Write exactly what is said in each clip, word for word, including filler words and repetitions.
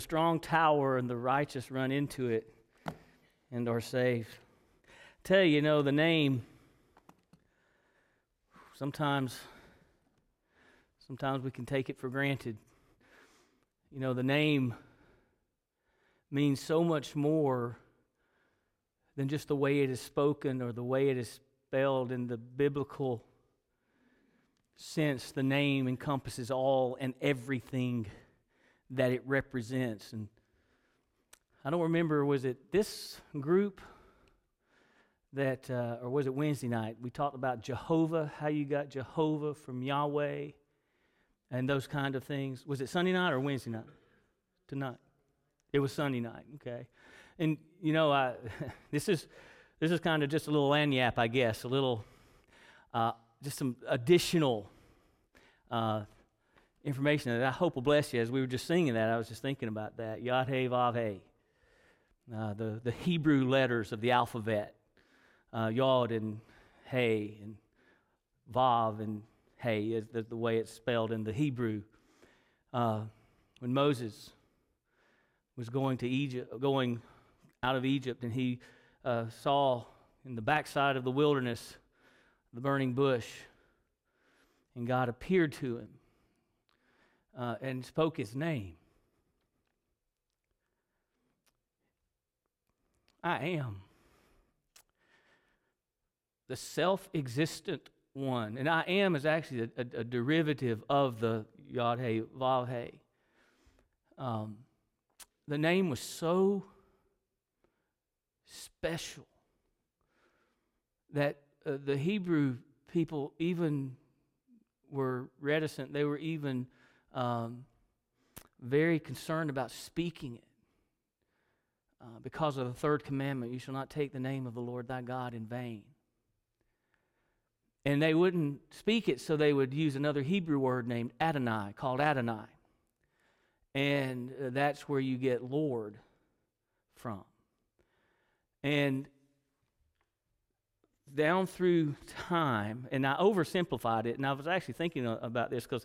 strong tower, and the righteous run into it and are saved. Tell you, you know, the name, sometimes, sometimes we can take it for granted. You know, the name means so much more than just the way it is spoken or the way it is spelled. In the biblical sense, the name encompasses all and everything that it represents. And I don't remember, was it this group that, uh, or was it Wednesday night? We talked about Jehovah, how you got Jehovah from Yahweh and those kind of things. Was it Sunday night or Wednesday night? Tonight. It was Sunday night, okay. And, you know, I, this is this is kind of just a little lagniappe, I guess, a little, uh, just some additional uh, information that I hope will bless you. As we were just singing that, I was just thinking about that. Yod-Heh, Vav-Heh, uh, the, the Hebrew letters of the alphabet, uh, Yod and Hey and Vav and Hey is the, the way it's spelled in the Hebrew. Uh, when Moses was going to Egypt, going out of Egypt, and he uh, saw in the backside of the wilderness the burning bush, and God appeared to him uh, and spoke his name. I am the self-existent one, and I am is actually a, a, a derivative of the Yod-Heh, Vav-Heh. Um, the name was so special that uh, the Hebrew people even were reticent. They were even um, very concerned about speaking it uh, because of the third commandment: you shall not take the name of the Lord thy God in vain. And they wouldn't speak it, so they would use another Hebrew word named Adonai, called Adonai. And uh, that's where you get Lord from. And down through time, and I oversimplified it, and I was actually thinking about this because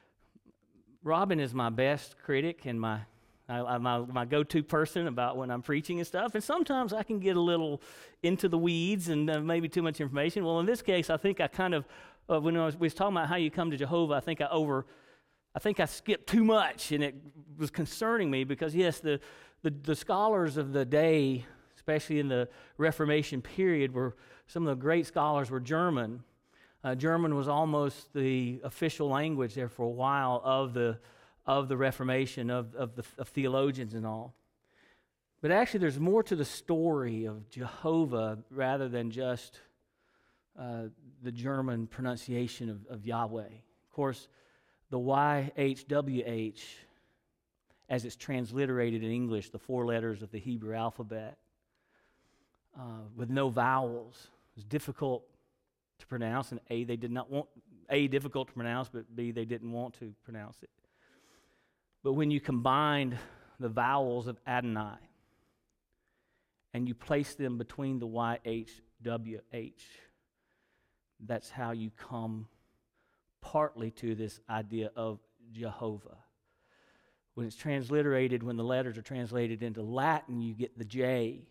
Robin is my best critic and my I, my, my go-to person about when I'm preaching and stuff, and sometimes I can get a little into the weeds and uh, maybe too much information. Well, in this case, I think I kind of, uh, when I was, we was talking about how you come to Jehovah, I think I over, I think I skipped too much, and it was concerning me because, yes, the, the, the scholars of the day, especially in the Reformation period, were some of the great scholars were German. Uh, German was almost the official language there for a while of the of the Reformation, of, of the of theologians and all. But actually there's more to the story of Jehovah rather than just uh, the German pronunciation of, of Yahweh. Of course, the Y H W H, as it's transliterated in English, the four letters of the Hebrew alphabet, uh, with no vowels, is difficult to pronounce, and A, they did not want, A, difficult to pronounce, but B, they didn't want to pronounce it. But when you combined the vowels of Adonai and you place them between the Y H W H, that's how you come partly to this idea of Jehovah. When it's transliterated, when the letters are translated into Latin, you get the J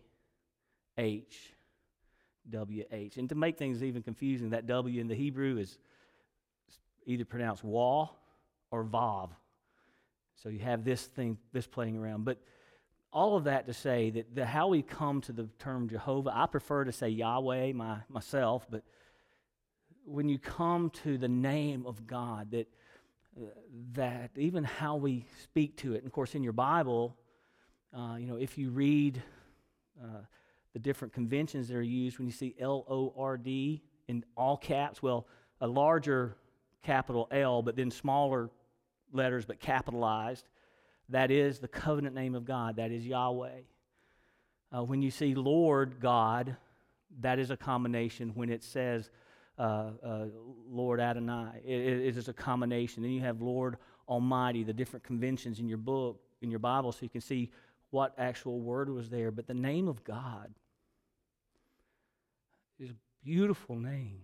H W H. And to make things even confusing, that W in the Hebrew is either pronounced Wah or Vav. So you have this thing, this playing around. But all of that to say that the, how we come to the term Jehovah, I prefer to say Yahweh my, myself, but when you come to the name of God, that, uh, that even how we speak to it, and of course in your Bible, uh, you know, if you read uh, the different conventions that are used, when you see L O R D in all caps, well, a larger capital L, but then smaller letters but capitalized, that is the covenant name of God. That is Yahweh. Uh, when you see Lord God, that is a combination. When it says uh, uh, Lord Adonai, it, it is a combination. Then you have Lord Almighty, the different conventions in your book, in your Bible, so you can see what actual word was there. But the name of God is a beautiful name.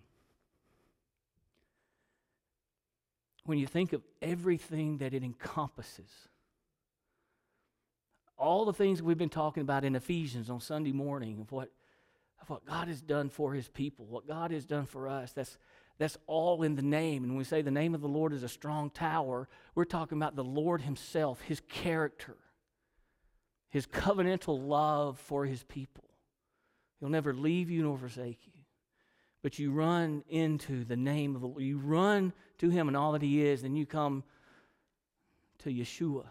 When you think of everything that it encompasses, all the things we've been talking about in Ephesians on Sunday morning of what, of what God has done for his people, what God has done for us, that's, that's all in the name. And when we say the name of the Lord is a strong tower, we're talking about the Lord himself, his character, his covenantal love for his people. He'll never leave you nor forsake you. But you run into the name of the Lord. You run to him and all that he is, and you come to Yeshua,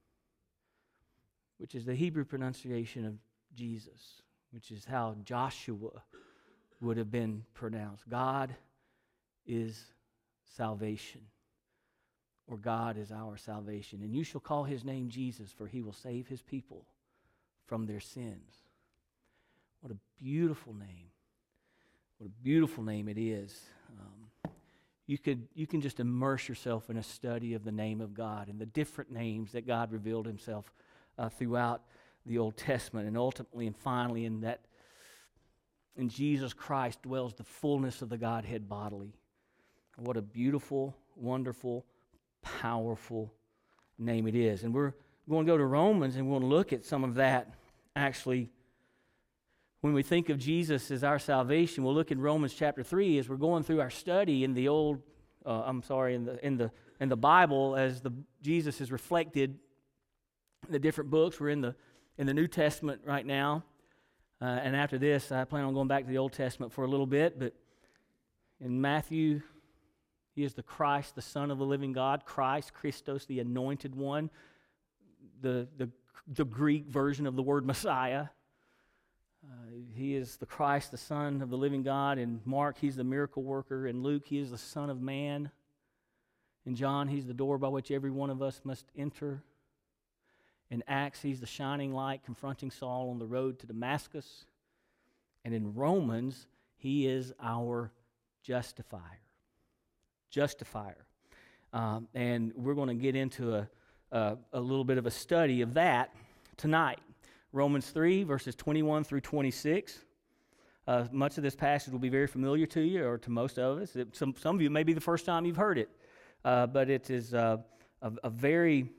which is the Hebrew pronunciation of Jesus, which is how Joshua would have been pronounced. God is salvation, or God is our salvation. And you shall call his name Jesus, for he will save his people from their sins. What a beautiful name. What a beautiful name it is. Um, you could you can just immerse yourself in a study of the name of God and the different names that God revealed himself uh, throughout the Old Testament. And ultimately and finally in that, in Jesus Christ dwells the fullness of the Godhead bodily. What a beautiful, wonderful, powerful name it is. And we're going to go to Romans and we'll look at some of that actually. When we think of Jesus as our salvation, we'll look in Romans chapter three as we're going through our study in the old, uh, I'm sorry, in the in the in the Bible as the Jesus is reflected in the different books. We're in the in the New Testament right now, uh, and after this, I plan on going back to the Old Testament for a little bit. But in Matthew, he is the Christ, the Son of the living God. Christ, Christos, the Anointed One, the the the Greek version of the word Messiah. Uh, he is the Christ, the Son of the living God. In Mark, he's the miracle worker. In Luke, he is the Son of Man. In John, he's the door by which every one of us must enter. In Acts, he's the shining light confronting Saul on the road to Damascus. And in Romans, he is our justifier. Justifier. Um, and we're going to get into a, a, a little bit of a study of that tonight. Romans three, verses twenty-one through twenty-six. Uh, much of this passage will be very familiar to you, or to most of us. It, some, some of you, may be the first time you've heard it. Uh, but it is uh, a, a very,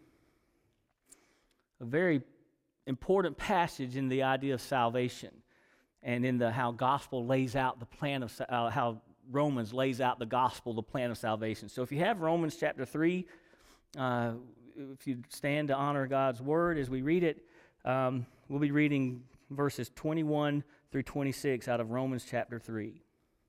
a very important passage in the idea of salvation, and in the how gospel lays out the plan of uh, how Romans lays out the gospel, the plan of salvation. So if you have Romans chapter three, uh, if you stand to honor God's word as we read it. Um, we'll be reading verses twenty-one through twenty-six out of Romans chapter three.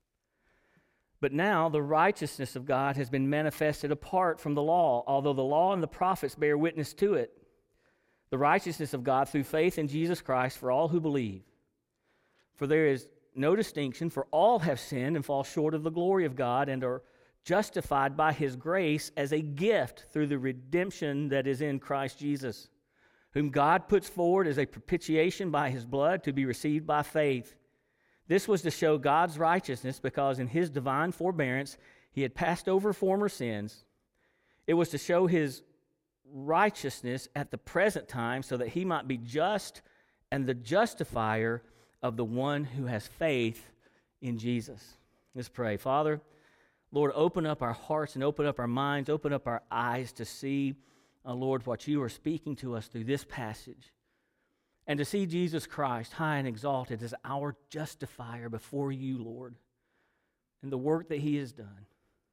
But now the righteousness of God has been manifested apart from the law, although the law and the prophets bear witness to it. The righteousness of God through faith in Jesus Christ for all who believe. For there is no distinction, for all have sinned and fall short of the glory of God and are justified by his grace as a gift through the redemption that is in Christ Jesus, whom God puts forward as a propitiation by his blood to be received by faith. This was to show God's righteousness, because in his divine forbearance he had passed over former sins. It was to show his righteousness at the present time, so that he might be just and the justifier of the one who has faith in Jesus. Let's pray. Father, Lord, open up our hearts and open up our minds, open up our eyes to see, Uh, Lord, what you are speaking to us through this passage, and to see Jesus Christ high and exalted as our justifier before you, Lord, and the work that he has done.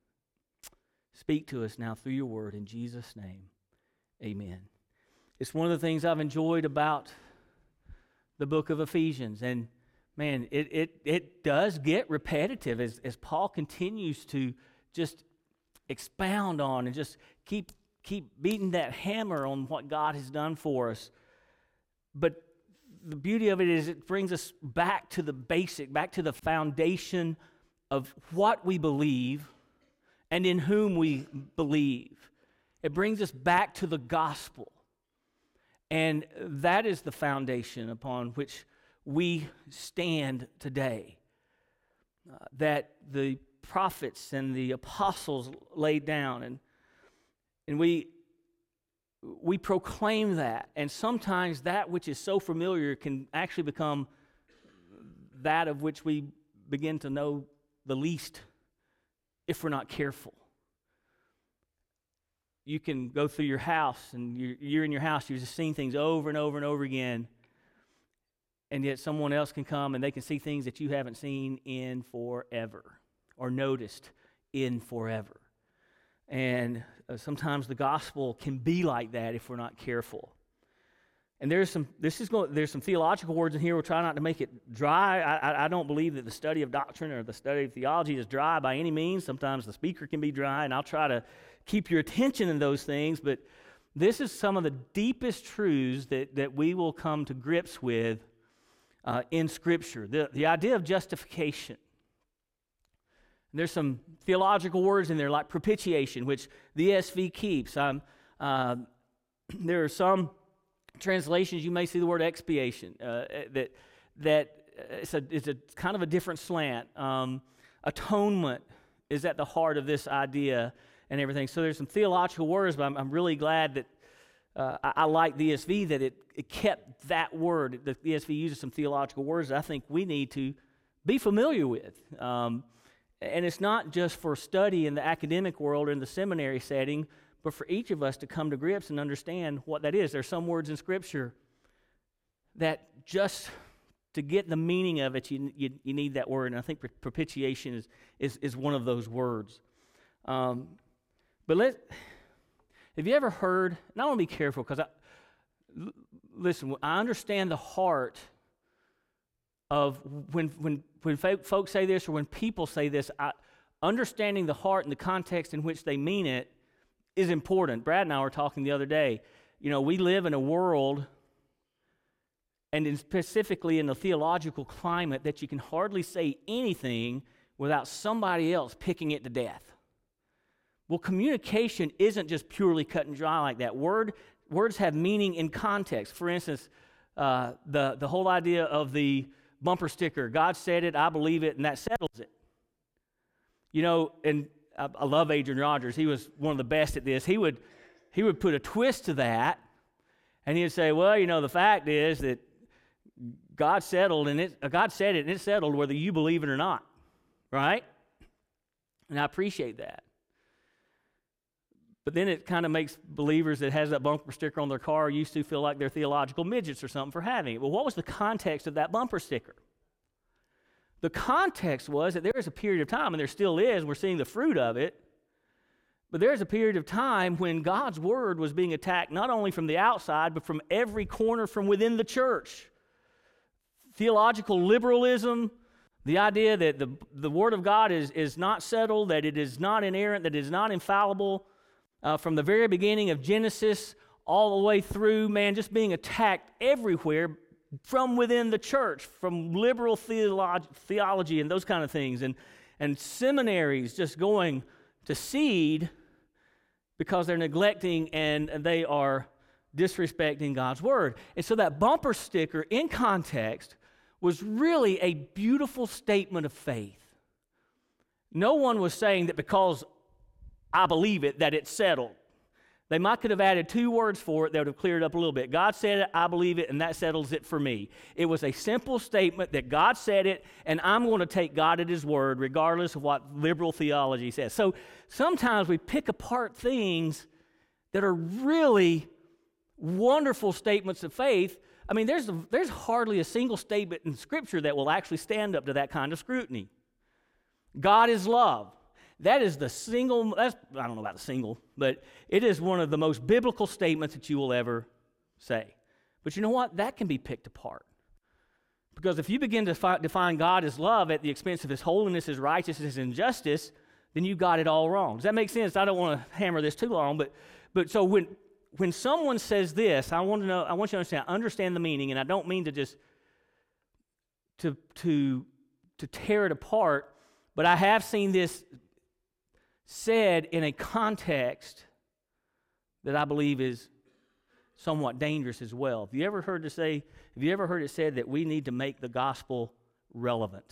Speak to us now through your word in Jesus' name. Amen. It's one of the things I've enjoyed about the book of Ephesians, and man, it it it does get repetitive as, as Paul continues to just expound on and just keep Keep beating that hammer on what God has done for us. But the beauty of it is it brings us back to the basic, back to the foundation of what we believe and in whom we believe. It brings us back to the gospel. And that is the foundation upon which we stand today. Uh, that the prophets and the apostles laid down, and And we we proclaim that, and sometimes that which is so familiar can actually become that of which we begin to know the least if we're not careful. you can go through your house, and you're, you're in your house, you're just seeing things over and over and over again, and yet someone else can come and they can see things that you haven't seen in forever or noticed in forever. And uh, sometimes the gospel can be like that if we're not careful. And there's some. This is going. There's some theological words in here. We'll try not to make it dry. I, I, I don't believe that the study of doctrine or the study of theology is dry by any means. Sometimes the speaker can be dry, and I'll try to keep your attention in those things. But this is some of the deepest truths that that we will come to grips with uh, in Scripture. The the idea of justification. There's some theological words in there like propitiation, which the E S V keeps. Um, uh, there are some translations you may see the word expiation. Uh, that that it's a it's a kind of a different slant. Um, atonement is at the heart of this idea and everything. So there's some theological words, but I'm, I'm really glad that uh, I, I like the E S V that it, it kept that word. The E S V uses some theological words that I think we need to be familiar with. Um, And it's not just for study in the academic world or in the seminary setting, but for each of us to come to grips and understand what that is. There's some words in Scripture that just to get the meaning of it, you, you, you need that word. And I think propitiation is, is, is one of those words. Um, but let, have you ever heard, and I want to be careful because, I, l- listen, I understand the heart of when when when folks say this or when people say this, I, understanding the heart and the context in which they mean it is important. Brad and I were talking the other day. You know, we live in a world, and in specifically in the theological climate, that you can hardly say anything without somebody else picking it to death. Well, communication isn't just purely cut and dry like that. Word words have meaning in context. For instance, uh, the the whole idea of the bumper sticker, God said it, I believe it, and that settles it. You know, and I, I love Adrian Rogers. He was one of the best at this. He would he would put a twist to that, and he'd say, well, you know, the fact is that God settled, and it, uh, God said it, and it settled whether you believe it or not, right? And I appreciate that. But then it kind of makes believers that has that bumper sticker on their car used to feel like they're theological midgets or something for having it. Well, what was the context of that bumper sticker? The context was that there was a period of time, and there still is, we're seeing the fruit of it, but there's a period of time when God's word was being attacked not only from the outside, but from every corner from within the church. Theological liberalism, the idea that the, the word of God is, is not settled, that it is not inerrant, that it is not infallible, Uh, from the very beginning of Genesis all the way through, man, just being attacked everywhere from within the church, from liberal theolo- theology and those kind of things, and, and seminaries just going to seed because they're neglecting and, and they are disrespecting God's word. And so that bumper sticker in context was really a beautiful statement of faith. No one was saying that because I believe it, that it's settled. They might could have added two words for it that would have cleared it up a little bit. God said it, I believe it, and that settles it for me. It was a simple statement that God said it, and I'm going to take God at His word, regardless of what liberal theology says. So sometimes we pick apart things that are really wonderful statements of faith. I mean, there's, a, there's hardly a single statement in Scripture that will actually stand up to that kind of scrutiny. God is love. That is the single, that's, I don't know about the single, but it is one of the most biblical statements that you will ever say. But you know what? That can be picked apart. Because if you begin to fi- define God as love at the expense of His holiness, His righteousness, and justice, then you got it all wrong. Does that make sense? I don't want to hammer this too long, but but so when when someone says this, I want to know, I want you to understand, understand the meaning, and I don't mean to just to to to tear it apart, but I have seen this said in a context that I believe is somewhat dangerous as well. Have you ever heard to say, have you ever heard it said that we need to make the gospel relevant?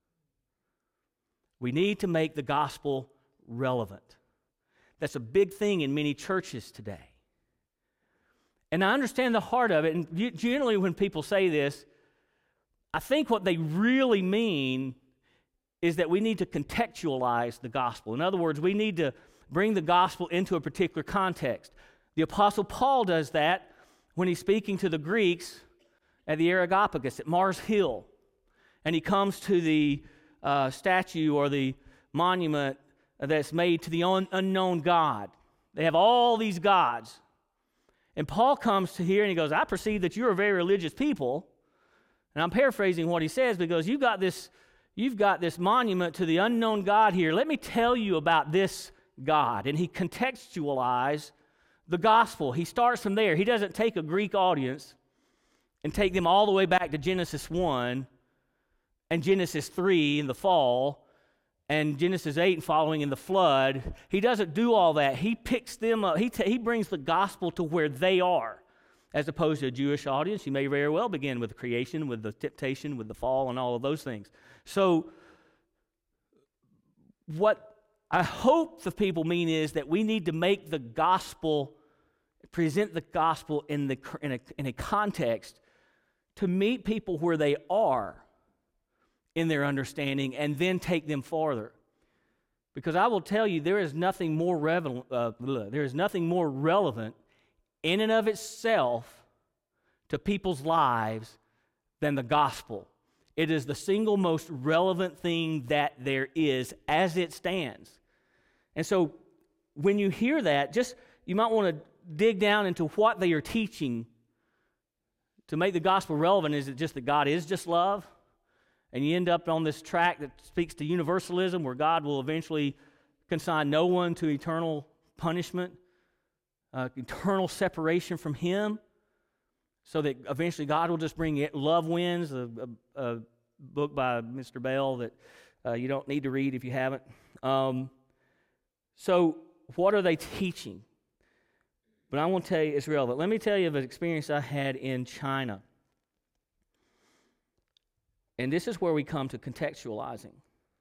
We need to make the gospel relevant. That's a big thing in many churches today. And I understand the heart of it, and generally when people say this, I think what they really mean is that we need to contextualize the gospel. In other words, we need to bring the gospel into a particular context. The Apostle Paul does that when he's speaking to the Greeks at the Areopagus at Mars Hill. And he comes to the uh, statue or the monument that's made to the un- unknown God. They have all these gods. And Paul comes to here and he goes, I perceive that you're a very religious people. And I'm paraphrasing what he says because you've got this, you've got this monument to the unknown God here. Let me tell you about this God. And he contextualizes the gospel. He starts from there. He doesn't take a Greek audience and take them all the way back to Genesis one and Genesis three in the fall and Genesis eight and following in the flood. He doesn't do all that. He picks them up. He, t- he brings the gospel to where they are. As opposed to a Jewish audience, you may very well begin with the creation, with the temptation, with the fall, and all of those things. So what I hope the people mean is that we need to make the gospel, present the gospel in, the, in, a, in a context to meet people where they are in their understanding and then take them farther. Because I will tell you, there is nothing more relevant, uh, there is nothing more relevant in and of itself to people's lives than the gospel. It is the single most relevant thing that there is as it stands. And so when you hear that, just you might want to dig down into what they are teaching to make the gospel relevant. Is it just that God is just love? And you end up on this track that speaks to universalism, where God will eventually consign no one to eternal punishment, uh, eternal separation from Him, so that eventually God will just bring it. Love Wins, a, a, a book by Mister Bell that uh, you don't need to read if you haven't. Um, so what are they teaching? But I won't tell you it's relevant. Let me tell you of an experience I had in China. And this is where we come to contextualizing.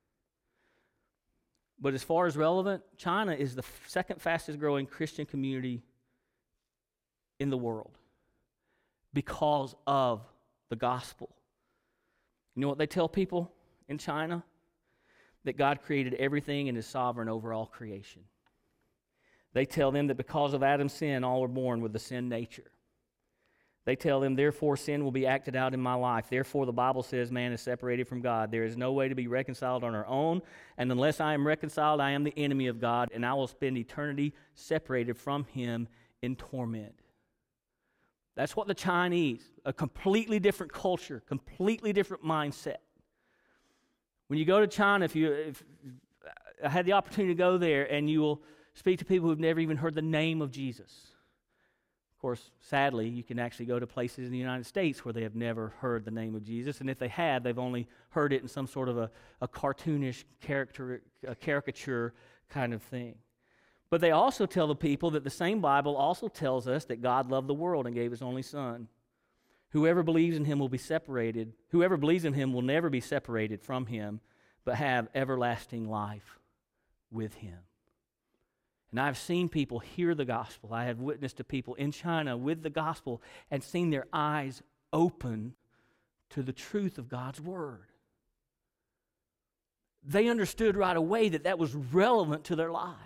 But as far as relevant, China is the f- second fastest growing Christian community in the world because of the gospel. You know what they tell people in China? That God created everything and is sovereign over all creation. They tell them that because of Adam's sin, all are born with the sin nature. They tell them, therefore, sin will be acted out in my life. Therefore, the Bible says man is separated from God. There is no way to be reconciled on our own, and unless I am reconciled, I am the enemy of God, and I will spend eternity separated from Him in torment. That's what the Chinese, a completely different culture, completely different mindset. When you go to China, if you, if I had the opportunity to go there, and you will speak to people who've never even heard the name of Jesus. Of course, sadly, you can actually go to places in the United States where they have never heard the name of Jesus, and if they had, they've only heard it in some sort of a, a cartoonish character, a caricature kind of thing. But they also tell the people that the same Bible also tells us that God loved the world and gave His only Son. Whoever believes in Him will be separated. Whoever believes in Him will never be separated from Him, but have everlasting life with Him. And I've seen people hear the gospel. I have witnessed to people in China with the gospel and seen their eyes open to the truth of God's Word. They understood right away that that was relevant to their lives.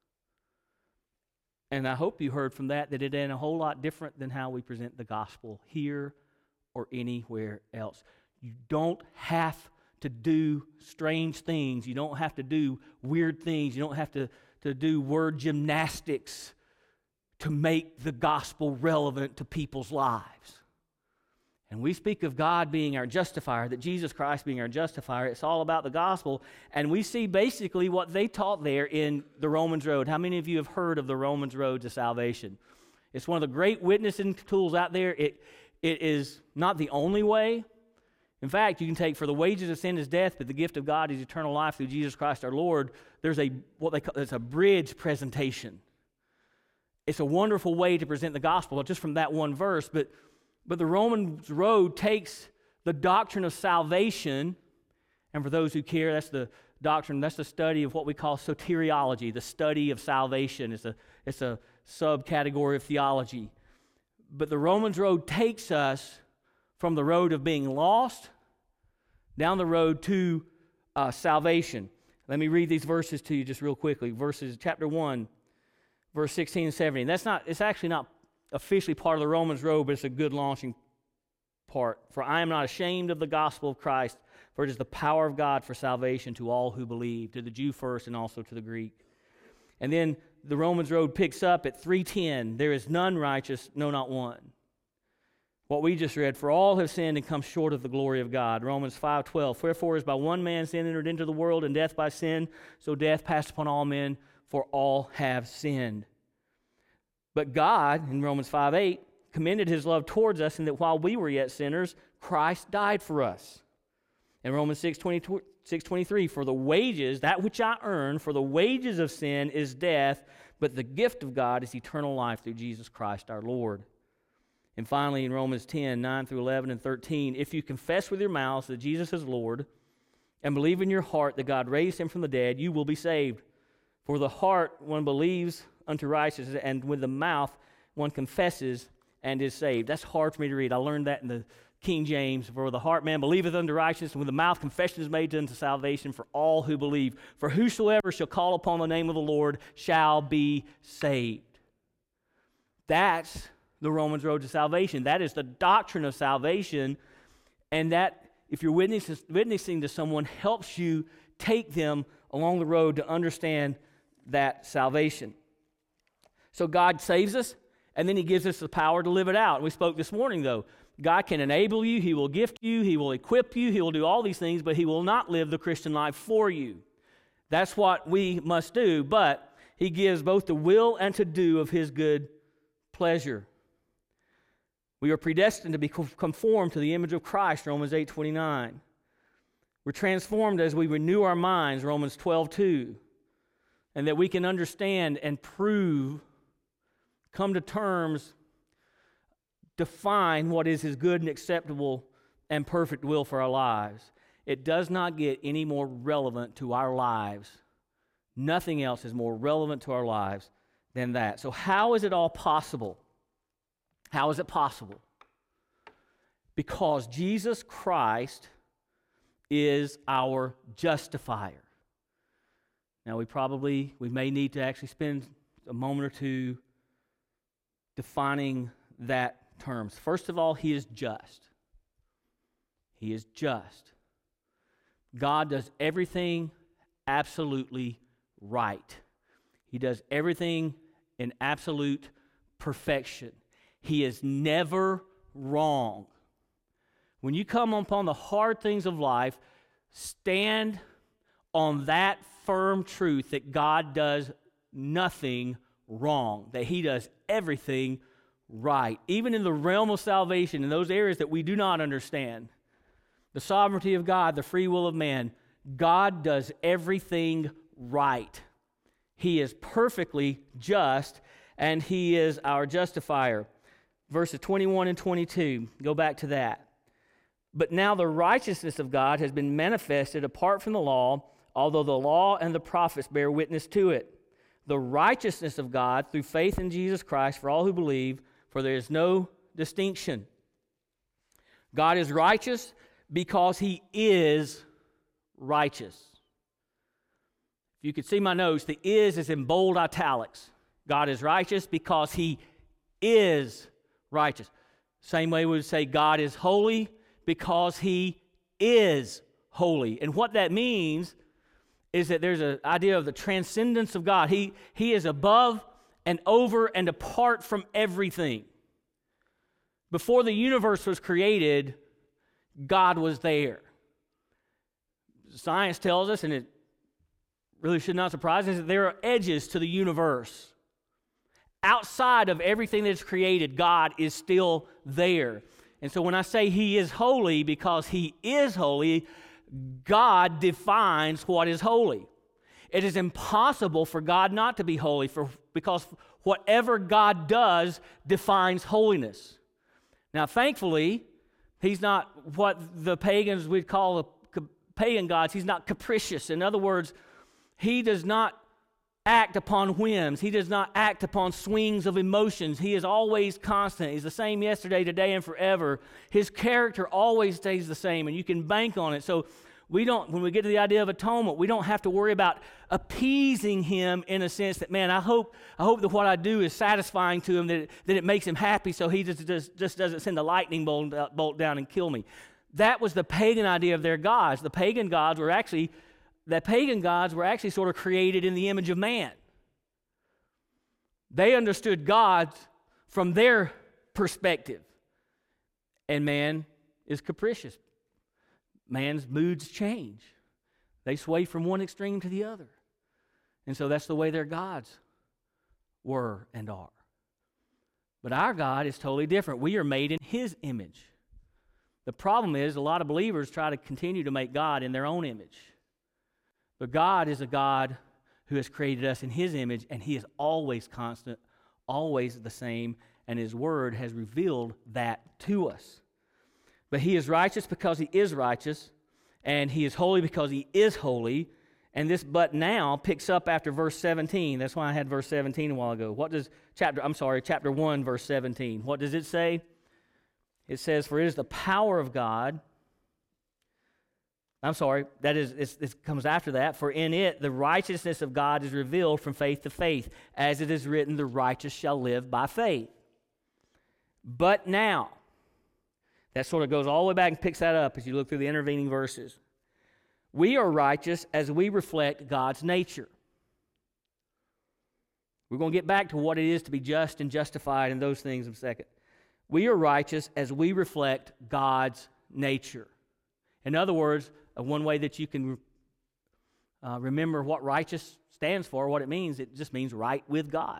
And I hope you heard from that that it ain't a whole lot different than how we present the gospel here or anywhere else. You don't have to do strange things. You don't have to do weird things. You don't have to to do word gymnastics to make the gospel relevant to people's lives. And we speak of God being our justifier, that Jesus Christ being our justifier. It's all about the gospel. And we see basically what they taught there in the Romans Road. How many of you have heard of the Romans Road to salvation? It's one of the great witnessing tools out there. It, it is not the only way. In fact, you can take, for the wages of sin is death, but the gift of God is eternal life through Jesus Christ our Lord. There's a, what they call, it's a bridge presentation. It's a wonderful way to present the gospel, just from that one verse. But, but the Romans Road takes the doctrine of salvation, and for those who care, that's the doctrine, that's the study of what we call soteriology, the study of salvation. It's a, it's a subcategory of theology. But the Romans Road takes us from the road of being lost down the road to uh, salvation. Let me read these verses to you just real quickly. Verses, chapter one, verse sixteen and seventeen. That's not, it's actually not officially part of the Romans road, but it's a good launching part. For I am not ashamed of the gospel of Christ, for it is the power of God for salvation to all who believe, to the Jew first and also to the Greek. And then the Romans road picks up at three ten. There is none righteous, no, not one. What we just read, for all have sinned and come short of the glory of God. Romans five twelve. Wherefore as by one man sin entered into the world, and death by sin, so death passed upon all men, for all have sinned. But God, in Romans five eight, commended his love towards us, in that while we were yet sinners, Christ died for us. In Romans six twenty-three, for the wages, that which I earn, for the wages of sin is death, but the gift of God is eternal life through Jesus Christ our Lord. And finally, in Romans ten, nine through eleven and thirteen, if you confess with your mouths that Jesus is Lord, and believe in your heart that God raised him from the dead, you will be saved. For the heart one believes unto righteousness, and with the mouth one confesses and is saved. That's hard for me to read. I learned that in the King James. For the heart man believeth unto righteousness, and with the mouth confession is made unto salvation for all who believe. For whosoever shall call upon the name of the Lord shall be saved. That's the Romans road to salvation. That is the doctrine of salvation, and that, if you're witnessing, witnessing to someone, helps you take them along the road to understand that salvation. So God saves us, and then he gives us the power to live it out. We spoke this morning, though. God can enable you, he will gift you, he will equip you, he will do all these things, but he will not live the Christian life for you. That's what we must do, but he gives both the will and to do of his good pleasure. We are predestined to be conformed to the image of Christ, Romans eight twenty-nine. We're transformed as we renew our minds, Romans twelve two. And that we can understand and prove, come to terms, define what is his good and acceptable and perfect will for our lives. It does not get any more relevant to our lives. Nothing else is more relevant to our lives than that. So how is it all possible? How is it possible? Because Jesus Christ is our justifier. Now we probably, we may need to actually spend a moment or two defining that terms. First of all, he is just. He is just. God does everything absolutely right. He does everything in absolute perfection. He is never wrong. When you come upon the hard things of life, stand on that firm truth that God does nothing wrong, that he does everything right. Even in the realm of salvation, in those areas that we do not understand, the sovereignty of God, the free will of man, God does everything right. He is perfectly just, and he is our justifier. Verses twenty-one and twenty-two, go back to that. But now the righteousness of God has been manifested apart from the law, although the law and the prophets bear witness to it. The righteousness of God through faith in Jesus Christ for all who believe, for there is no distinction. God is righteous because he is righteous. If you could see my notes, the is is in bold italics. God is righteous because he is righteous. Same way we would say God is holy because he is holy. And what that means is that there's an idea of the transcendence of God. He, he is above and over and apart from everything. Before the universe was created, God was there. Science tells us, and it really should not surprise us, that there are edges to the universe. Outside of everything that's created, God is still there. And so when I say he is holy because he is holy, God defines what is holy. It is impossible for God not to be holy for, because whatever God does defines holiness. Now, thankfully, he's not what the pagans would call the pagan gods. He's not capricious. In other words, he does not act upon whims. He does not act upon swings of emotions. He is always constant. He's the same yesterday, today, and forever. His character always stays the same, and you can bank on it. So we don't, when we get to the idea of atonement, we don't have to worry about appeasing him in a sense that, man, I hope I hope that what I do is satisfying to him, that it, that it makes him happy so he just, just, just doesn't send a lightning bolt, bolt down and kill me. That was the pagan idea of their gods. The pagan gods were actually, the pagan gods were actually sort of created in the image of man. They understood gods from their perspective. And man is capricious. Man's moods change. They sway from one extreme to the other. And so that's the way their gods were and are. But our God is totally different. We are made in his image. The problem is a lot of believers try to continue to make God in their own image. But God is a God who has created us in his image, and he is always constant, always the same, and his word has revealed that to us. But he is righteous because he is righteous, and he is holy because he is holy. And this but now picks up after verse seventeen. That's why I had verse seventeen a while ago. What does chapter, I'm sorry, chapter one, verse seventeen. What does it say? It says, for it is the power of God. I'm sorry, that is, it's, it comes after that. For in it the righteousness of God is revealed from faith to faith, as it is written, the righteous shall live by faith. But now, that sort of goes all the way back and picks that up as you look through the intervening verses. We are righteous as we reflect God's nature. We're going to get back to what it is to be just and justified and those things in a second. We are righteous as we reflect God's nature. In other words, uh, one way that you can uh, remember what righteous stands for, what it means, it just means right with God.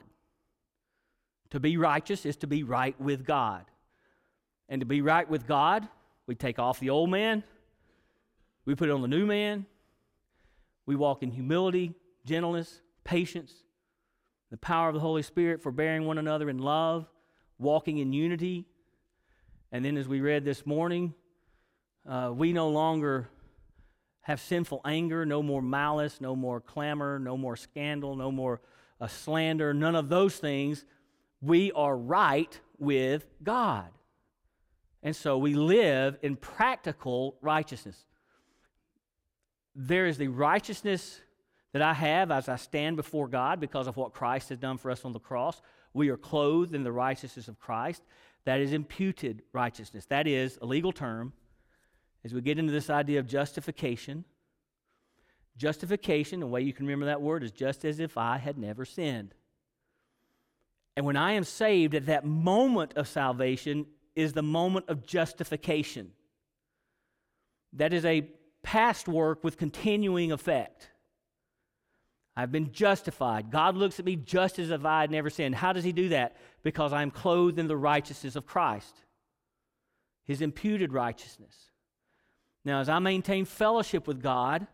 To be righteous is to be right with God. And to be right with God, we take off the old man, we put on the new man, we walk in humility, gentleness, patience, the power of the Holy Spirit, forbearing one another in love, walking in unity. And then as we read this morning, uh, we no longer have sinful anger, no more malice, no more clamor, no more scandal, no more uh, slander, none of those things. We are right with God. And so we live in practical righteousness. There is the righteousness that I have as I stand before God because of what Christ has done for us on the cross. We are clothed in the righteousness of Christ. That is imputed righteousness. That is a legal term. As we get into this idea of justification, justification, the way you can remember that word is just as if I had never sinned. And when I am saved, at that moment of salvation is the moment of justification. That is a past work with continuing effect. I've been justified. God looks at me just as if I had never sinned. How does he do that? Because I'm clothed in the righteousness of Christ, his imputed righteousness. Now, as I maintain fellowship with God,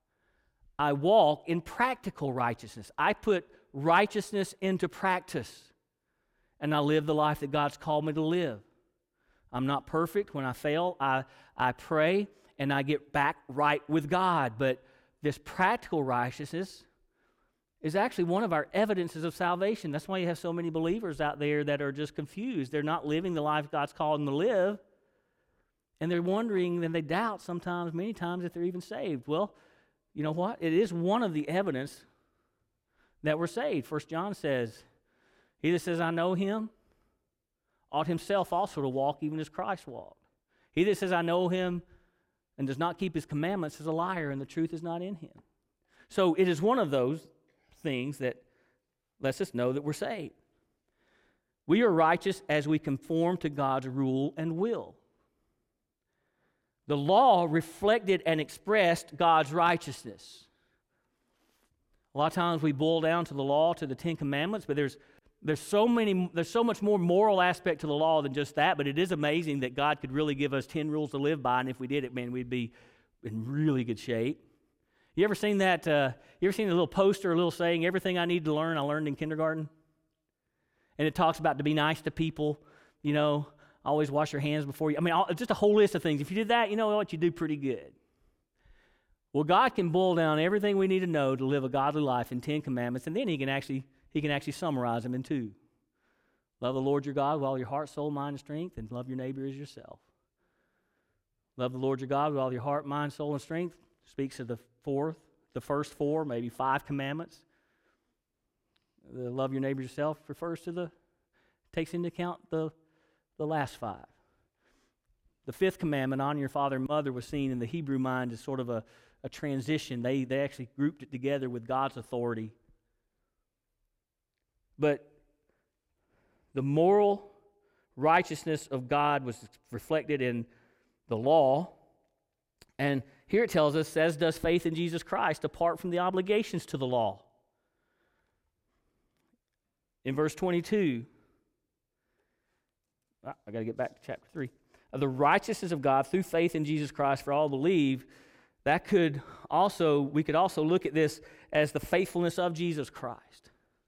I walk in practical righteousness. I put righteousness into practice, and I live the life that God's called me to live. I'm not perfect. When I fail, I, I pray, and I get back right with God. But this practical righteousness is actually one of our evidences of salvation. That's why you have so many believers out there that are just confused. They're not living the life God's called them to live, and they're wondering, and they doubt sometimes, many times, if they're even saved. Well, you know what? It is one of the evidence that we're saved. First John says, he that says, I know him, ought himself also to walk even as Christ walked. He that says, I know him, and does not keep his commandments is a liar, and the truth is not in him. So it is one of those things that lets us know that we're saved. We are righteous as we conform to God's rule and will. The law reflected and expressed God's righteousness. A lot of times we boil down to the law, to the Ten Commandments, but there's there's so many there's so much more moral aspect to the law than just that. But it is amazing that God could really give us ten rules to live by, and if we did it, man, we'd be in really good shape. You ever seen that? Uh, you ever seen a little poster, a little saying, everything I need to learn, I learned in kindergarten? And it talks about to be nice to people, you know, always wash your hands before you. I mean, all, just a whole list of things. If you did that, you know what, you do pretty good. Well, God can boil down everything we need to know to live a godly life in Ten Commandments, and then He can actually He can actually summarize them in two. Love the Lord your God with all your heart, soul, mind, and strength, and love your neighbor as yourself. Love the Lord your God with all your heart, mind, soul, and strength. speaks of the fourth, the first four, maybe five commandments. The love your neighbor yourself refers to the, takes into account the, the last five. The fifth commandment, honor your father and mother, was seen in the Hebrew mind as sort of a, a transition. They, they actually grouped it together with God's authority. But the moral righteousness of God was reflected in the law. And here it tells us, as does faith in Jesus Christ, apart from the obligations to the law. In verse twenty-two, ah, I got to get back to chapter three. Of the righteousness of God through faith in Jesus Christ for all believe, that could also, we could also look at this as the faithfulness of Jesus Christ.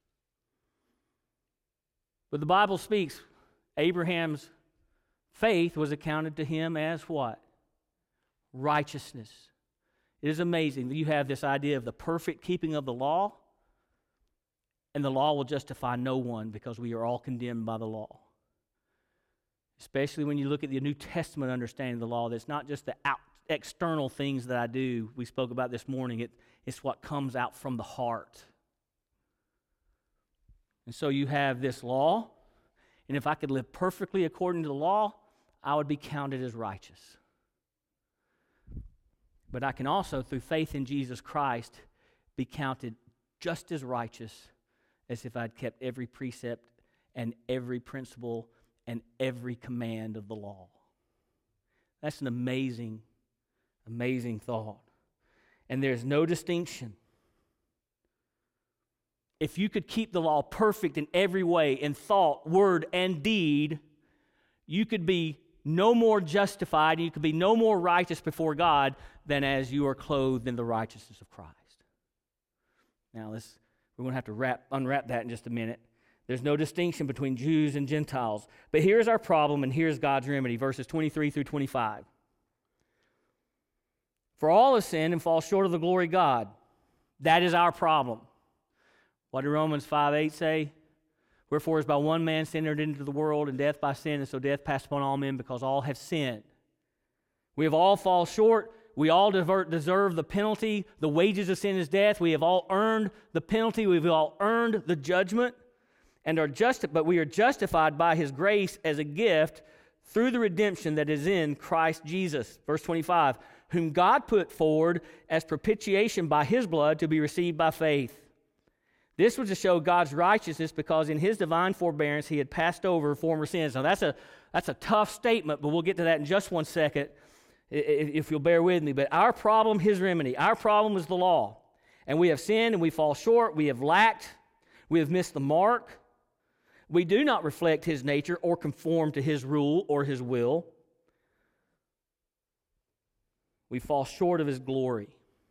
But the Bible speaks, Abraham's faith was accounted to him as what? Righteousness. It is amazing that you have this idea of the perfect keeping of the law, and the law will justify no one because we are all condemned by the law. Especially when you look at the New Testament understanding of the law, that's not just the out, external things that I do. We spoke about this morning. It, it's what comes out from the heart. And so you have this law, and if I could live perfectly according to the law, I would be counted as righteous. But I can also, through faith in Jesus Christ, be counted just as righteous as if I'd kept every precept and every principle and every command of the law. That's an amazing, amazing thought. And there's no distinction. If you could keep the law perfect in every way, in thought, word, and deed, you could be no more justified, and you could be no more righteous before God than as you are clothed in the righteousness of Christ. Now, let's, we're going to have to wrap, unwrap that in just a minute. There's no distinction between Jews and Gentiles. But here's our problem, and here's God's remedy, verses twenty-three through twenty-five. For all have sinned and fall short of the glory of God. That is our problem. What did Romans five eight say? Wherefore is by one man sin entered into the world, and death by sin, and so death passed upon all men because all have sinned. We have all fallen short. We all deserve the penalty. The wages of sin is death. We have all earned the penalty. We've all earned the judgment, and are just, but we are justified by His grace as a gift through the redemption that is in Christ Jesus. Verse twenty-five, whom God put forward as propitiation by His blood to be received by faith. This was to show God's righteousness, because in His divine forbearance He had passed over former sins. Now that's a that's a tough statement, but we'll get to that in just one second, if you'll bear with me. But our problem, His remedy. Our problem is the law. And we have sinned and we fall short. We have lacked. We have missed the mark. We do not reflect His nature or conform to His rule or His will. We fall short of His glory.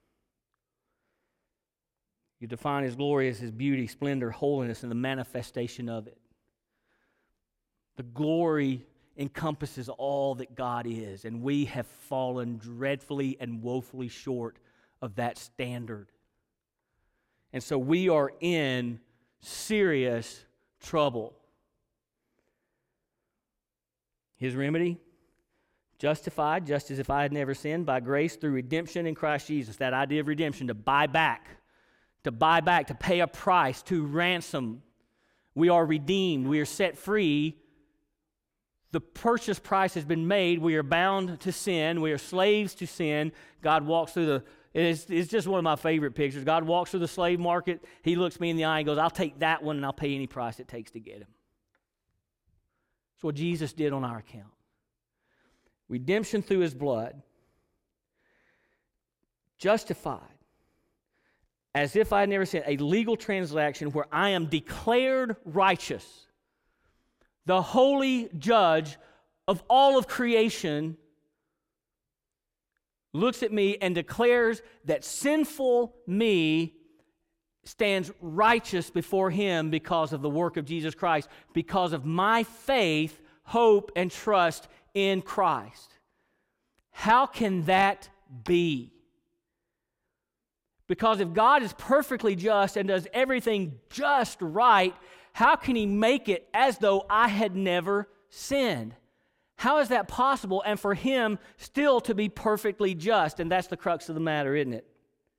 You define His glory as His beauty, splendor, holiness, and the manifestation of it. The glory encompasses all that God is, and we have fallen dreadfully and woefully short of that standard. And so we are in serious trouble. His remedy? Justified, just as if I had never sinned, by grace through redemption in Christ Jesus. That idea of redemption, to buy back. To buy back, to pay a price, to ransom. We are redeemed. We are set free. The purchase price has been made. We are bound to sin. We are slaves to sin. God walks through the, it's, it's just one of my favorite pictures. God walks through the slave market. He looks me in the eye and goes, I'll take that one and I'll pay any price it takes to get him. That's what Jesus did on our account. Redemption through His blood. Justified. As if I had never sinned, a legal transaction where I am declared righteous. The holy judge of all of creation looks at me and declares that sinful me stands righteous before Him because of the work of Jesus Christ, because of my faith, hope, and trust in Christ. How can that be? Because if God is perfectly just and does everything just right, how can He make it as though I had never sinned? How is that possible? And for him still to be perfectly just? And that's the crux of the matter, isn't it?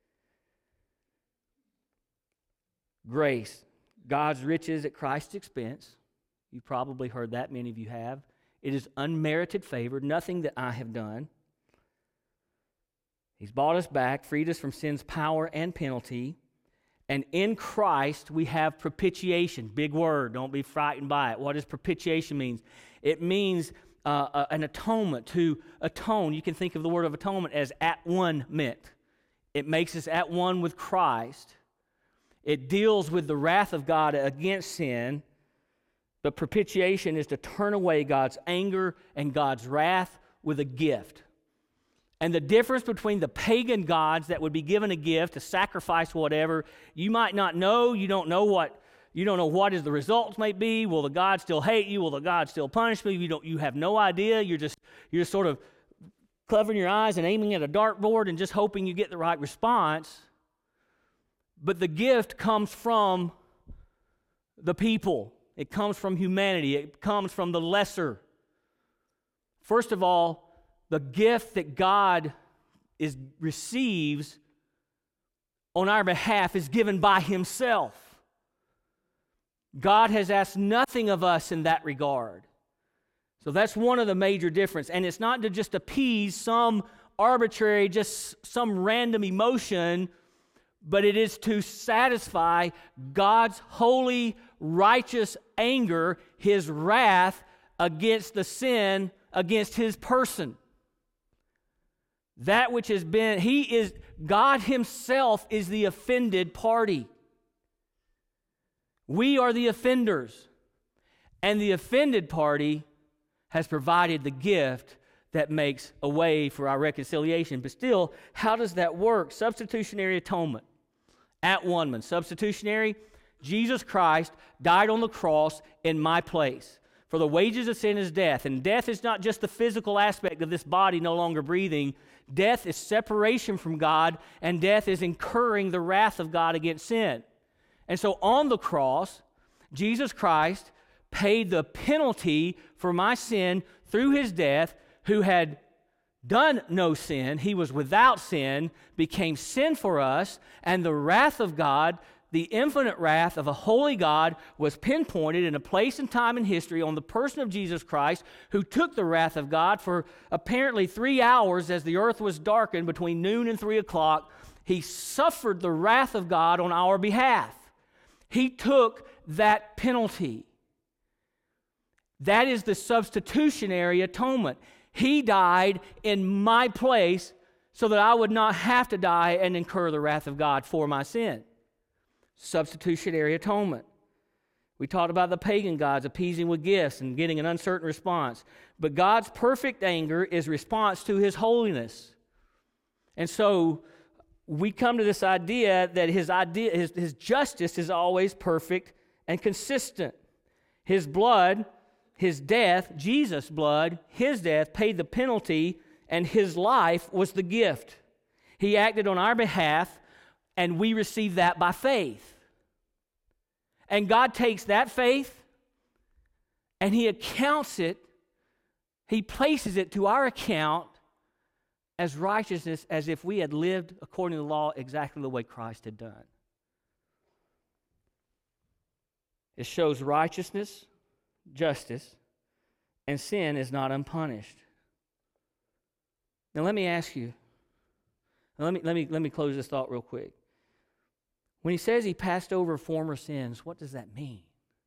Grace, God's riches at Christ's expense. You've probably heard that, many of you have. It is unmerited favor, nothing that I have done. He's bought us back, freed us from sin's power and penalty. And in Christ, we have propitiation. Big word, don't be frightened by it. What does propitiation mean? It means uh, uh, an atonement, to atone. You can think of the word of atonement as at one meant. It makes us at one with Christ. It deals with the wrath of God against sin. But propitiation is to turn away God's anger and God's wrath with a gift. And the difference between the pagan gods that would be given a gift, a sacrifice, whatever, you might not know, you don't know what, you don't know what is the results may be. Will the God still hate you? Will the God still punish me? You don't, you have no idea. You're just, you're just sort of covering your eyes and aiming at a dartboard and just hoping you get the right response. But the gift comes from the people. It comes from humanity. It comes from the lesser. First of all, the gift that God is, receives on our behalf is given by himself. God has asked nothing of us in that regard. So that's one of the major differences. And it's not to just appease some arbitrary, just some random emotion, but it is to satisfy God's holy, righteous anger, his wrath against the sin, against his person. That which has been, he is, God himself is the offended party. We are the offenders. And the offended party has provided the gift that makes a way for our reconciliation. But still, how does that work? Substitutionary atonement. At one man. Substitutionary, Jesus Christ died on the cross in my place. For the wages of sin is death. And death is not just the physical aspect of this body no longer breathing. Death is separation from God, and death is incurring the wrath of God against sin. And so on the cross, Jesus Christ paid the penalty for my sin through his death, who had done no sin. He was without sin, became sin for us, and the wrath of God, the infinite wrath of a holy God, was pinpointed in a place and time in history on the person of Jesus Christ, who took the wrath of God for apparently three hours as the earth was darkened between noon and three o'clock. He suffered the wrath of God on our behalf. He took that penalty. That is the substitutionary atonement. He died in my place so that I would not have to die and incur the wrath of God for my sin. Substitutionary atonement. We talked about the pagan gods appeasing with gifts and getting an uncertain response. But God's perfect anger is response to his holiness. And so we come to this idea that his idea, his, his justice is always perfect and consistent. His blood, his death, Jesus' blood, his death paid the penalty, and his life was the gift. He acted on our behalf, and we receive that by faith. And God takes that faith and he accounts it, he places it to our account as righteousness, as if we had lived according to the law exactly the way Christ had done. It shows righteousness, justice, and sin is not unpunished. Now let me ask you, let me, let me, let me close this thought real quick. When he says he passed over former sins, what does that mean?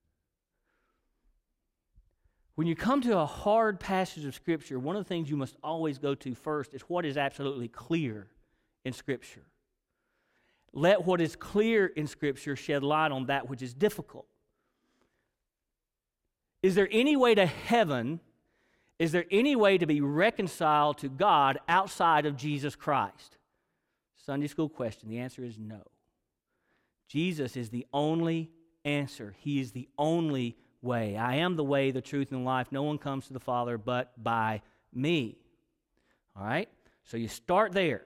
When you come to a hard passage of Scripture, one of the things you must always go to first is what is absolutely clear in Scripture. Let what is clear in Scripture shed light on that which is difficult. Is there any way to heaven, is there any way to be reconciled to God outside of Jesus Christ? Sunday school question. The answer is no. Jesus is the only answer. He is the only way. I am the way, the truth, and the life. No one comes to the Father but by me. All right? So you start there.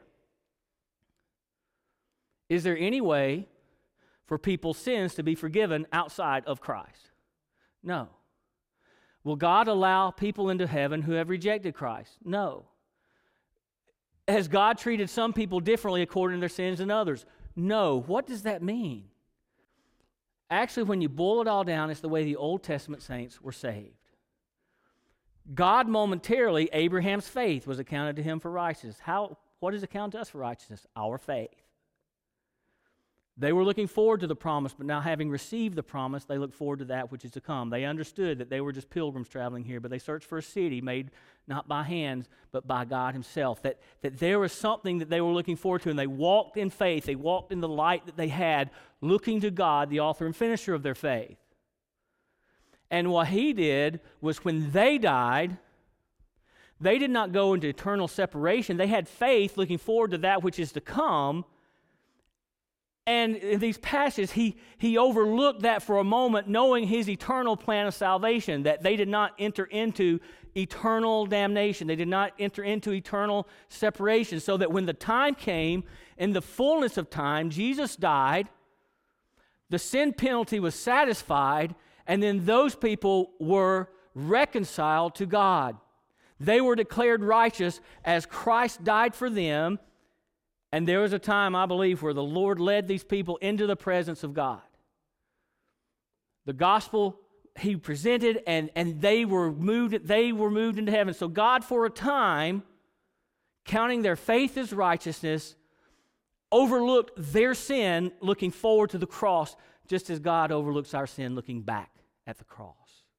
Is there any way for people's sins to be forgiven outside of Christ? No. Will God allow people into heaven who have rejected Christ? No. Has God treated some people differently according to their sins than others? No. What does that mean? Actually, when you boil it all down, it's the way the Old Testament saints were saved. God momentarily, Abraham's faith was accounted to him for righteousness. How? What is accounted to us for righteousness? Our faith. They were looking forward to the promise, but now having received the promise, they look forward to that which is to come. They understood that they were just pilgrims traveling here, but they searched for a city made not by hands, but by God himself. That, that there was something that they were looking forward to, and they walked in faith. They walked in the light that they had, looking to God, the author and finisher of their faith. And what he did was when they died, they did not go into eternal separation. They had faith looking forward to that which is to come. And in these passages, he, he overlooked that for a moment, knowing his eternal plan of salvation, that they did not enter into eternal damnation. They did not enter into eternal separation, so that when the time came, in the fullness of time, Jesus died, the sin penalty was satisfied, and then those people were reconciled to God. They were declared righteous as Christ died for them. And there was a time, I believe, where the Lord led these people into the presence of God. The gospel he presented, and, and they were moved, they were moved into heaven. So God, for a time, counting their faith as righteousness, overlooked their sin, looking forward to the cross, just as God overlooks our sin, looking back at the cross.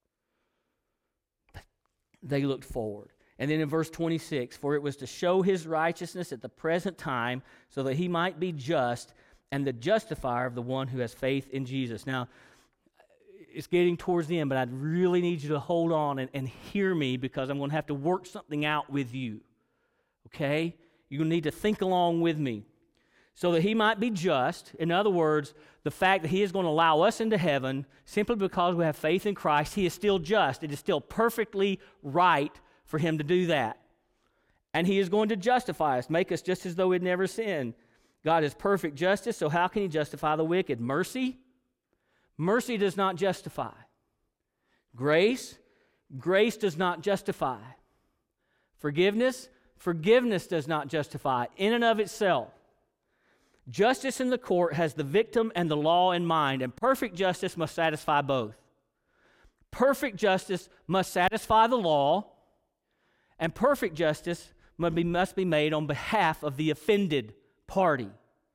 They looked forward. And then in verse twenty-six, for it was to show his righteousness at the present time, so that he might be just and the justifier of the one who has faith in Jesus. Now, it's getting towards the end, but I really need you to hold on and, and hear me, because I'm going to have to work something out with you. Okay? You need to think along with me. So that he might be just. In other words, the fact that he is going to allow us into heaven simply because we have faith in Christ, he is still just. It is still perfectly right for him to do that. And he is going to justify us, make us just as though we'd never sinned. God is perfect justice, so how can he justify the wicked? Mercy? Mercy does not justify. Grace? Grace does not justify. Forgiveness? Forgiveness does not justify in and of itself. Justice in the court has the victim and the law in mind, and perfect justice must satisfy both. Perfect justice must satisfy the law, and perfect justice must be, must be made on behalf of the offended party.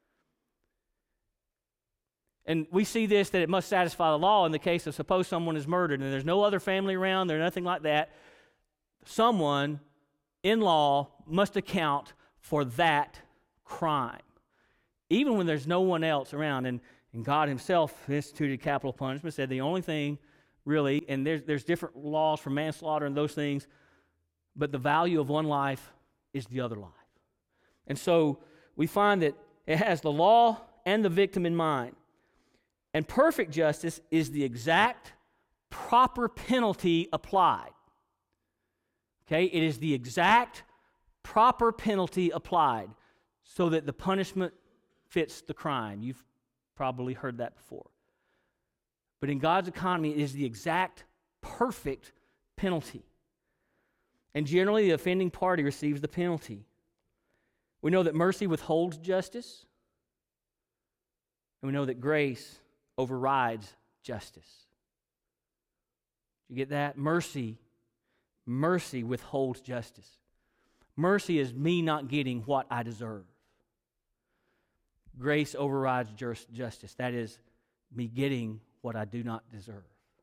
And we see this, that it must satisfy the law in the case of, suppose someone is murdered and there's no other family around, there's nothing like that. Someone in law must account for that crime, even when there's no one else around. And, and God himself instituted capital punishment, said the only thing really, and there's, there's different laws for manslaughter and those things, but the value of one life is the other life. And so we find that it has the law and the victim in mind. And perfect justice is the exact proper penalty applied. Okay? It is the exact proper penalty applied so that the punishment fits the crime. You've probably heard that before. But in God's economy, it is the exact perfect penalty. And generally, the offending party receives the penalty. We know that mercy withholds justice, and we know that grace overrides justice. You get that? Mercy, mercy withholds justice. Mercy is me not getting what I deserve. Grace overrides justice. That is me getting what I do not deserve.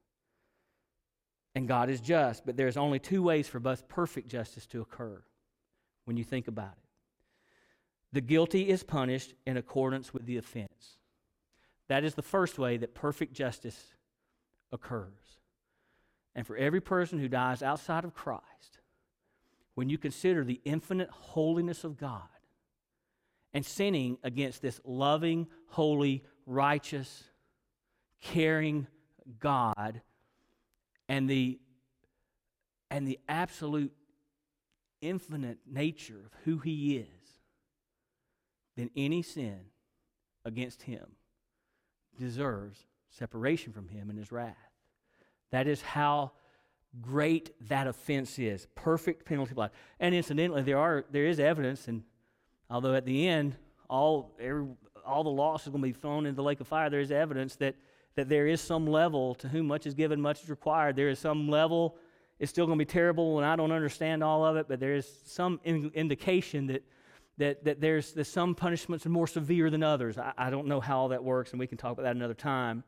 And God is just, but there's only two ways for both perfect justice to occur when you think about it. The guilty is punished in accordance with the offense. That is the first way that perfect justice occurs. And for every person who dies outside of Christ, when you consider the infinite holiness of God and sinning against this loving, holy, righteous, caring God, and the and the absolute infinite nature of who he is, then any sin against him deserves separation from him and his wrath. That is how great that offense is. Perfect penalty applied. And incidentally, there are there is evidence, and although at the end all every, all the loss is going to be thrown into the lake of fire, there is evidence that that there is some level to whom much is given, much is required. There is some level. It's still going to be terrible, and I don't understand all of it, but there is some in, indication that that that there's, there's some punishments are more severe than others. I, I don't know how all that works, and we can talk about that another time.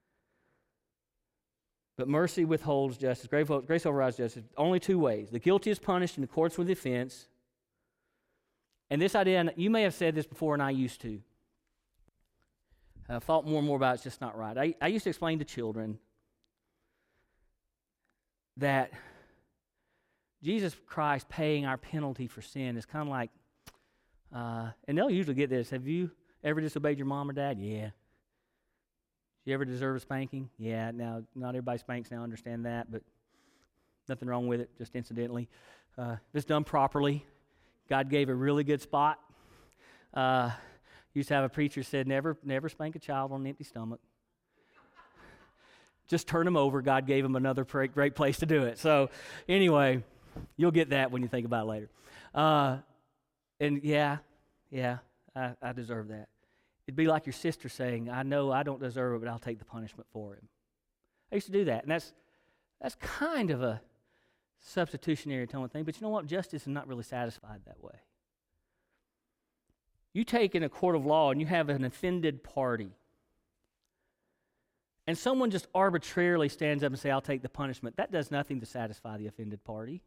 But mercy withholds justice. Grace, grace overrides justice. Only two ways. The guilty is punished in accordance with the offense. And this idea, and you may have said this before, and I used to. I've thought more and more about it. It's just not right. I, I used to explain to children that Jesus Christ paying our penalty for sin is kind of like, uh, and they'll usually get this. Have you ever disobeyed your mom or dad? Yeah. You ever deserve a spanking? Yeah. Now, not everybody spanks now, I understand that, but nothing wrong with it, just incidentally. Uh, if it's done properly, God gave a really good spot. Uh, used to have a preacher said, never, never spank a child on an empty stomach. Just turn them over. God gave them another great place to do it. So anyway, you'll get that when you think about it later. Uh, and yeah, yeah, I, I deserve that. It'd be like your sister saying, I know I don't deserve it, but I'll take the punishment for him. I used to do that, and that's that's kind of a substitutionary atonement thing, but you know what? Justice is not really satisfied that way. You take in a court of law and you have an offended party, and someone just arbitrarily stands up and says, I'll take the punishment. That does nothing to satisfy the offended party.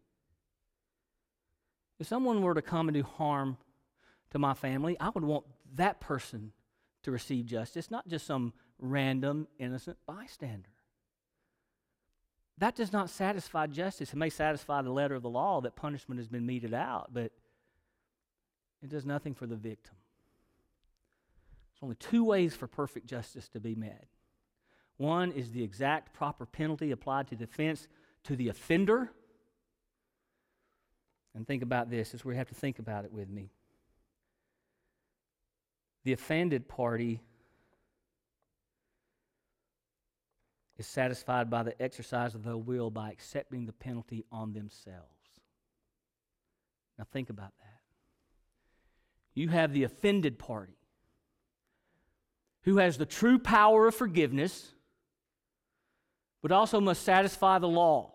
If someone were to come and do harm to my family, I would want that person to receive justice, not just some random innocent bystander. That does not satisfy justice. It may satisfy the letter of the law that punishment has been meted out, but it does nothing for the victim. There's only two ways for perfect justice to be met. One is the exact proper penalty applied to the offense to the offender. And think about this, as we have to think about it with me. The offended party is satisfied by the exercise of their will by accepting the penalty on themselves. Now think about that. You have the offended party who has the true power of forgiveness, but also must satisfy the law.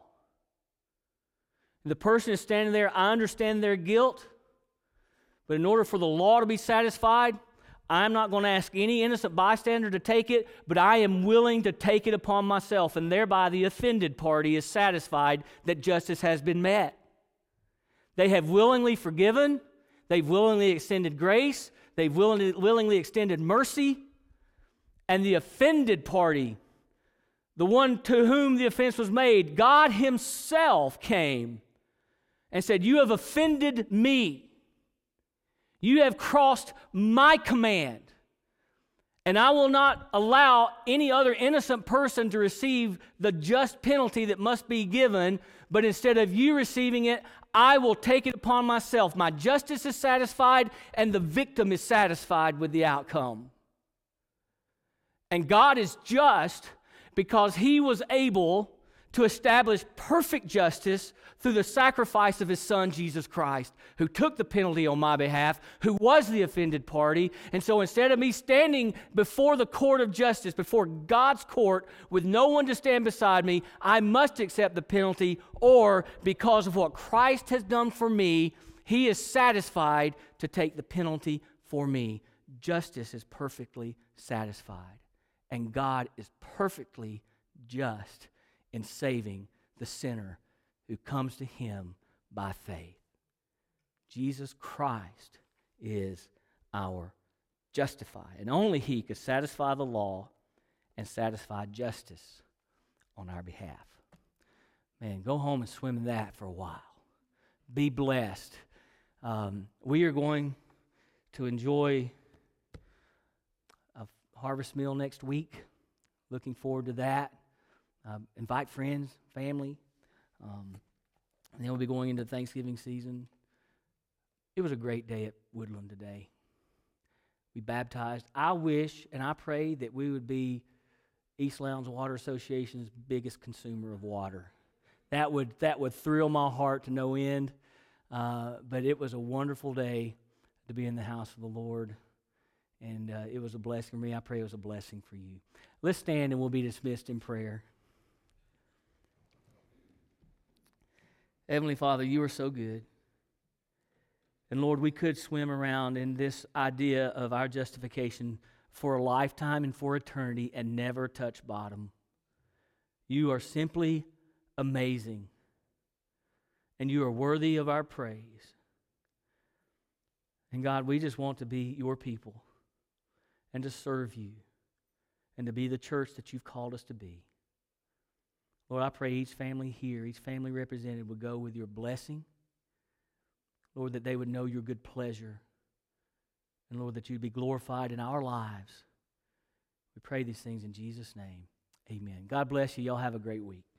The person is standing there, I understand their guilt, but in order for the law to be satisfied, I'm not going to ask any innocent bystander to take it, but I am willing to take it upon myself, and thereby the offended party is satisfied that justice has been met. They have willingly forgiven, they've willingly extended grace, they've willingly, willingly extended mercy, and the offended party, the one to whom the offense was made, God Himself came and said, you have offended me. You have crossed my command, and I will not allow any other innocent person to receive the just penalty that must be given, but instead of you receiving it, I will take it upon myself. My justice is satisfied, and the victim is satisfied with the outcome. And God is just because He was able to establish perfect justice through the sacrifice of His Son, Jesus Christ, who took the penalty on my behalf, who was the offended party. And so instead of me standing before the court of justice, before God's court, with no one to stand beside me, I must accept the penalty, or because of what Christ has done for me, He is satisfied to take the penalty for me. Justice is perfectly satisfied, and God is perfectly just in saving the sinner who comes to Him by faith. Jesus Christ is our justifier, and only He could satisfy the law and satisfy justice on our behalf. Man, go home and swim in that for a while. Be blessed. Um, we are going to enjoy a harvest meal next week. Looking forward to that. Uh, invite friends, family. Um, and then we'll be going into Thanksgiving season. It was a great day at Woodland today. We baptized. I wish and I pray that we would be East Lowndes Water Association's biggest consumer of water. that would that would thrill my heart to no end. Uh, but it was a wonderful day to be in the house of the Lord, and uh, it was a blessing for me. I pray it was a blessing for you. Let's stand and we'll be dismissed in prayer. Heavenly Father, you are so good. And Lord, we could swim around in this idea of our justification for a lifetime and for eternity and never touch bottom. You are simply amazing. And you are worthy of our praise. And God, we just want to be your people and to serve you and to be the church that you've called us to be. Lord, I pray each family here, each family represented would go with your blessing. Lord, that they would know your good pleasure. And Lord, that you'd be glorified in our lives. We pray these things in Jesus' name. Amen. God bless you. Y'all have a great week.